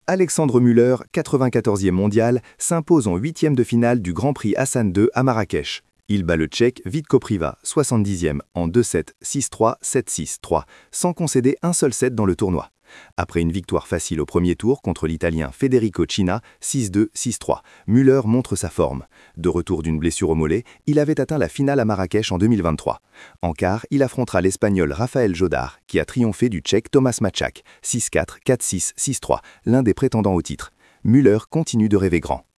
Alexandre Müller, 94e mondial, s'impose en huitième de finale du Grand Prix Hassan II à Marrakech. Il bat le Tchèque Vitko Priva, 70e, en 2-7, 6-3, 7-6, 3, sans concéder un seul set dans le tournoi. Après une victoire facile au premier tour contre l'Italien Federico Cina, 6-2, 6-3, Müller montre sa forme. De retour d'une blessure au mollet, il avait atteint la finale à Marrakech en 2023. En quart, il affrontera l'Espagnol Rafael Jodar, qui a triomphé du Tchèque Tomáš Mačák, 6-4, 4-6, 6-3, l'un des prétendants au titre. Müller continue de rêver grand.